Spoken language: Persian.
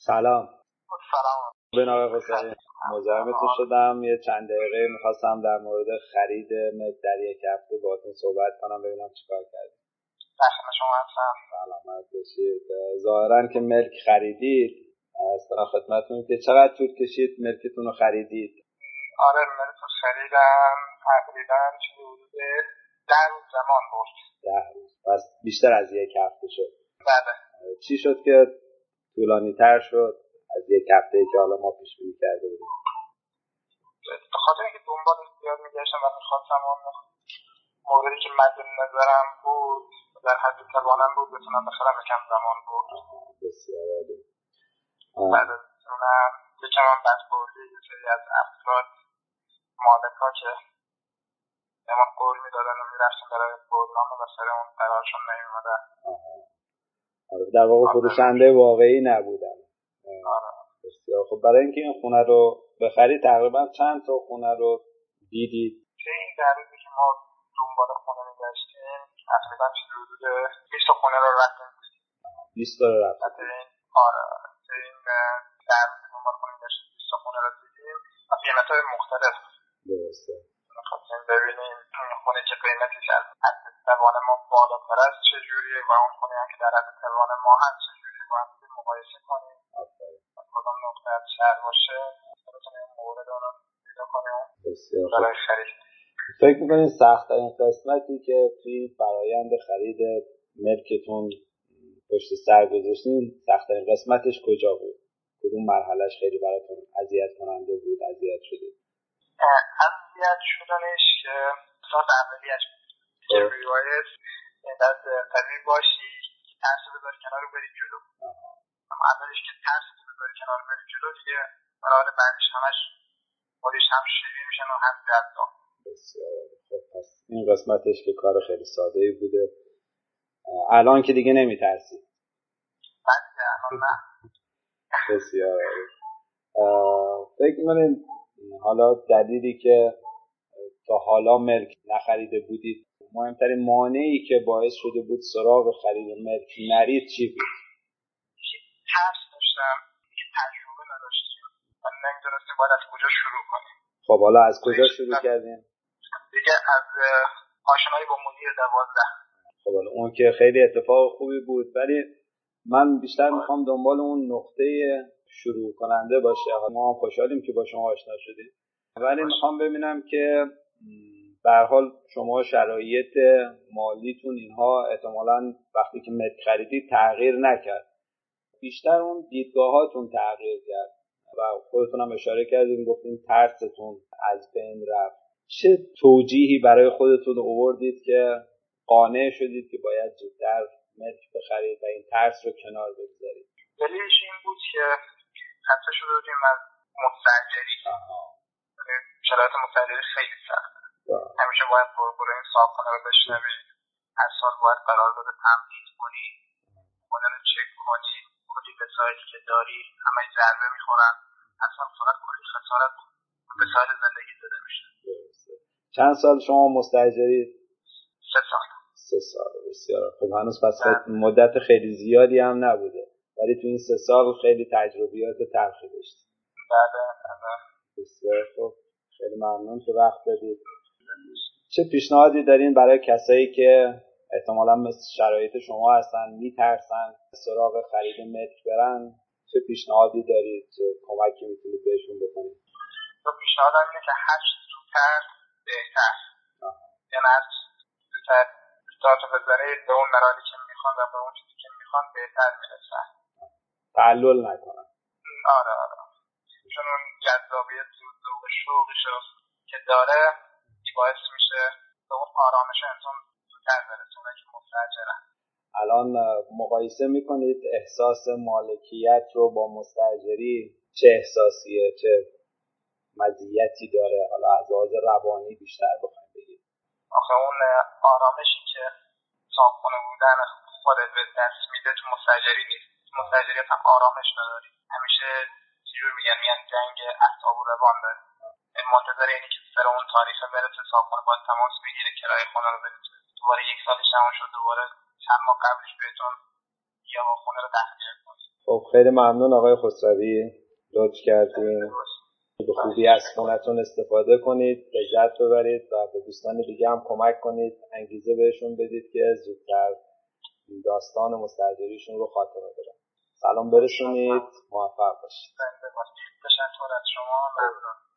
سلام. سلام. بنام آقای حسینی مزاحمتون شدم. یه چند دقیقه میخواستم در مورد خرید ملک در یک هفته باهاتون صحبت کنم، ببینم چیکار کردید. داشتم شما هستم. سلامت باشید. ظاهرا که ملک خریدید. اصلا خدمتتون که چقدر طول کشید ملکتون رو خریدید؟ آره ملک رو خریدم تقریبا حدود 10 روز زمان برد. 10 روز. پس بیشتر از یک هفته شد. بله. چی شد که طولانی تر شد از یک هفته‌ای که حالا ما پیش بینی کرده بودیم؟ به خاطر اینکه دنبال زیاد میگشتم و میخواستم اون موردی که مد نظرم بود در حد توانم بود بتونم بخرم، یکم زمان بود. بسیار عالی. بعد از اونم یکم هم بدبردی یه سری از افراد مالکا که ما قول میدادن و میرفتیم برای برنامه و سر اون قرارشون نمیمدن. در واقع فروشنده واقعی نبودن. بسیار خب. برای اینکه این خونه رو بخرید تقریبا چند تا خونه رو دیدید؟ که این در روزی که ما دنبال خونه میگشتیم تقریبا حدود 20 خونه رو رفتیم. 20 تا رو رفتیم؟ آره. این در روزی دنبال خونه میگشتیم 20 خونه رو دیدیم و قیمت‌های مختلف. درسته. می‌خواستیم ببینیم این خونه که قیمتش از حد توان ما بالاتر است چجوریه و اون خونه هم که در حد توان ما هست چجوریه با هم مقایسه کنیم. کدام نقطه از شهر باشه بتونیم مورد اون رو پیدا کنیم برای خرید. فکر می‌کنید سخت‌ترین قسمتی که توی فرآیند خرید ملکتون پشت سر گذاشتین سخت‌ترین قسمتش کجا بود؟ کدوم مرحلهش خیلی براتون اذیت کننده بود؟ اذیت شدید؟ اذیت شدنش که قسمت اولیه‌اش که روایت اینقدر قوی باشی که ترس بذاری کنار رو بری جلو. اما اولش که ترس بذاری کنار بری جلو دیگه مراحل بعدش همش خودش هم شیرین میشن و هم جذاب. بسیار خب. پس این قسمتش که کار خیلی ساده‌ای بوده. الان که دیگه نمیترسید؟ بله الان نه. بسیار فکر می‌کنید حالا دلیلی که تا حالا ملک نخریده بودید مهمترین مانعی که باعث شده بود سراغ خرید ملک نرید چی بود؟ ترس داشتم که تجربه نداشتیم و نمیدونستیم باید از کجا شروع کنیم. خب حالا از کجا شروع کردیم؟ دیگه از آشنایی با مدیر 12. خب حالا اون که خیلی اتفاق خوبی بود، ولی من بیشتر میخوام دنبال اون نقطه شروع کننده باشه. ما هم خوشحالیم که با شما آشنا شدیم، ولی میخوام ببینم که به هر حال شما شرایط مالیتون اینها احتمالاً وقتی که ملک خریدید تغییر نکرد، بیشتر اون دیدگاهاتون تغییر کرد و خودتون هم اشاره کردین گفتین ترستون از بین رفت. چه توجیهی برای خودتون آوردید که قانع شدید که باید زودتر ملک بخرید و این ترس رو کنار بگذارید؟ دلیلش این بود که خسته شده بودیم از مستاجری. شرایط مستاجری خیلی سخته. همیشه باید این صاحبخونه رو بشنوی، هر سال باید قرارداد تمدید کنی، خونه رو چک کنی، کلی وسایلی که داری همه ضربه میخورن، اصلا فقط کلی خسارت وسایل زندگی زده میشه. چند سال شما مستاجرید؟ 3 سال. 3 سال. بسیار خب. هنوز پس مدت خیلی زیادی هم نبوده، ولی تو این 3 سال خیلی تجربیات تلخی داشتید. بله. بسیار خب. خیلی ممنون که وقت دادید. چه پیشنهادی دارین برای کسایی که احتمالاً مثل شرایط شما هستن، میترسن سراغ خرید ملک برن؟ چه پیشنهادی دارید؟ چه کمکی میتونید بهشون بکنید؟ پیشنهادم اینه که هر چه زودتر بهتر. یعنی هر چه زودتر استارت بزنه به اون مراحلی که میخوان و به اون چیزی که میخوان بهتر میرسن. تعلل نکنن. آره. چون اون جذابیت ذوق شوقش که داره باعث میشه به اون آرامش انسان زودتر برسونه که مستاجرن. الان مقایسه میکنید احساس مالکیت رو با مستاجری؟ چه احساسیه؟ چه مزیتی داره؟ حالا از لحاظ روانی بیشتر بخوایم بگید. آخه اون آرامشی که صاحبخونه بودن خودت به دست میده تو مستاجری نیست. تو مستاجری اصلا آرامش نداری. همیشه چجور میگن جنگ اعصاب و روان داری. منتظر اینی که سر اون تاریخ برسه صاحبخونه باید تماس بگیره کرایه خونه رو بده. دوباره 1 سالش تموم شد دوباره چند ماه قبلش بهتون یا خونه رو تخلیه کنید. خب خیلی ممنون آقای خسروی، لطف کردین. به خوبی از خونتون استفاده کنید، لذت ببرید و به دوستان دیگه هم کمک کنید، انگیزه بهشون بدید که زودتر داستان مستاجریشون رو خاتمه بدن. سلام برسونید، موفق باشید. تشکر از شما، ممنون.